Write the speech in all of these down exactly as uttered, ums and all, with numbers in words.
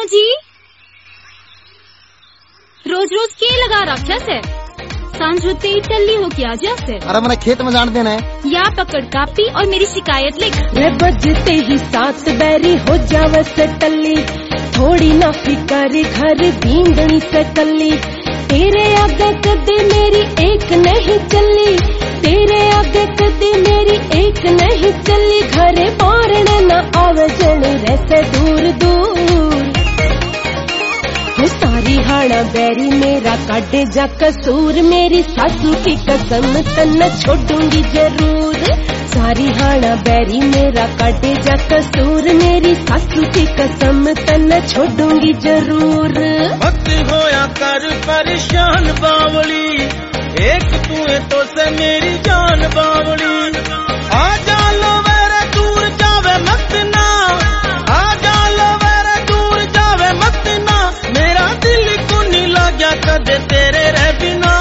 जी रोज रोज के लगा रखा से सांझ होते ही टल्ली हो क्या जैसे। अरे मैंने खेत में जान देना है या पकड़ कापी और मेरी शिकायत लिख। रे बजते ही सात बैरी हो जावे से टल्ली, थोड़ी ना फिकर घर भींदनी से कल्ली। तेरे आगे कदे मेरी एक नहीं चली, तेरे आगे कदे मेरी एक नहीं चली। घरे बारने न आवे जन रहते दूर दूर। सारी हाड़ा बैरी मेरा काटे जा कसूर, मेरी सासू की कसम तन छोड़ूंगी जरूर। सारी हाड़ा बैरी मेरा काटे जा कसूर, मेरी सासू की कसम तन छोड़ूंगी जरूर। मत होया कर परेशान बावली, एक तू है तो से मेरी जान बावली। आ जा लो मेरे दूर जावे मत ना, आ जा लो मेरे दूर जावे मत ना। मेरा दिल को नहीं लगा कदे तेरे रह बिना।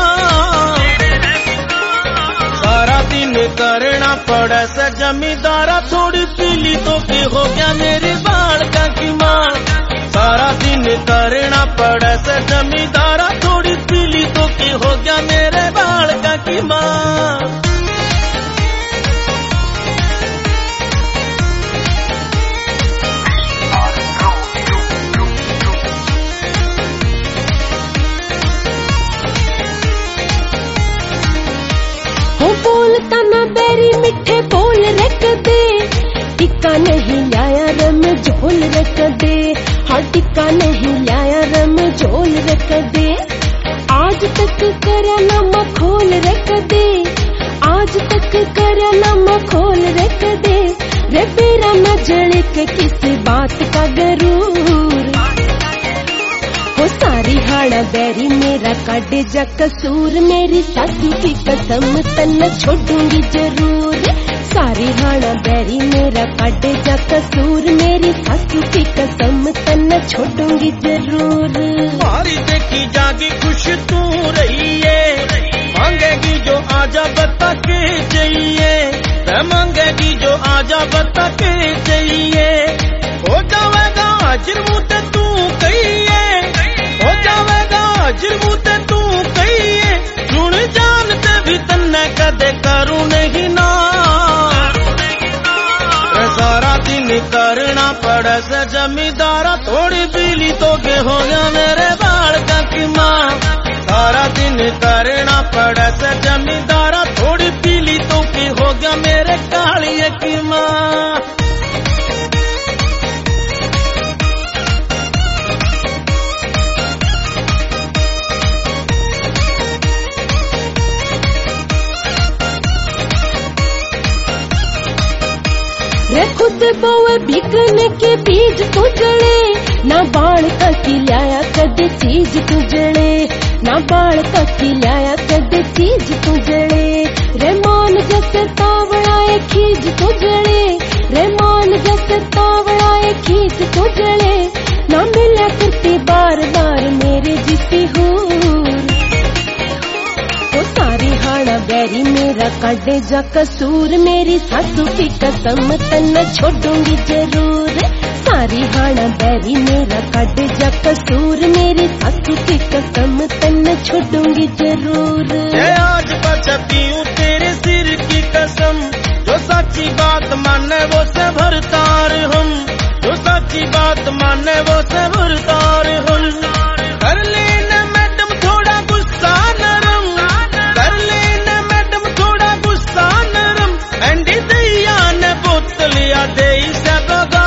सारा दिन करना पड़ा से जमींदारा, थोड़ी पीली तो की हो गया मेरे बाल का की माँ। सारा दिन करना पड़ा से जमींदारा, थोड़ी पीली तो की हो गया मेरे बाल का की माँ। बोलता ना बैरी मिठे बोल रख दे, टिक्का नहीं लाया रम झोल रख दे। हाँ टिक्का नहीं लाया रम झोल रख दे। आज तक करा ना मखोल रख दे, आज तक करा ना मखोल रख दे। रे बेरा न जले के किस बात का गरूर। वो सारी हाड़ा बैरी मेरा काटे जा कसूर, मेरी सासू की कसम तन छोड़ूंगी जरूर। सारी हाड़ा बैरी मेरा काटे जा कसूर, मेरी सासू की कसम तन छोड़ूंगी जरूर। मारी देखी जागी खुश तू रही है, मांगेगी जो आजा बता के चाहिए। मांगेगी जो आजा बता के चाहिए। हो जावेगा हाजिर मुझे तू कहिए, हो जावेगा हाजिर मुझे तू कहिए। सुन जानते भी तन्ने कदे करूं नहीं ना। सारा दिन करना पड़ा से जमींदारा, थोड़ी पीली तो के हो गया मेरे बाल का की माँ। सारा दिन करना पड़ा से जमींदारा, थोड़ी पीली तो की हो गया मेरे कालिए की माँ। रे खुद बोए बिकने के बीज तू जड़े, ना बाल का खिलाया कदे चीज तू जड़े। ना बाल का खिलाया कदे चीज तू जड़े। रे मान जैसे तावड़ाए खीज तू जड़े, रे मान जैसे तावड़ाए खीज तू जड़े। ना मिला करती बार बार मेरे जिसी हूर। सारी हाड़ा बैरी मेरा काटे जा कसूर, मेरी सासू की कसम तन छोड़ूंगी जरूर। सारी हाड़ा बैरी मेरा काटे जा कसूर, मेरी सासू की कसम तन छोड़ूंगी जरूर। आज बचती हूँ तेरे सिर की कसम, जो सच्ची बात माने वो से भरतार हम। जो सच्ची बात माने वो से भरतार हम। कर लेना मैडम थोड़ा गुस्सा नरम, कर लेना मैडम थोड़ा गुस्सा नरम। एंडी दैया ने बोतलिया दे सगा।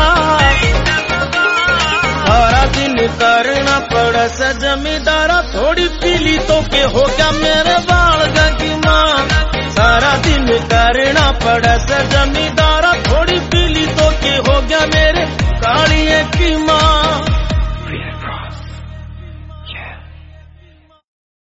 सारा दिन करना पड़ा से जमींदारा, थोड़ी पीली तो के हो गया मेरे बाल की माँ। सारा दिन करना पड़ा से जमींदारा।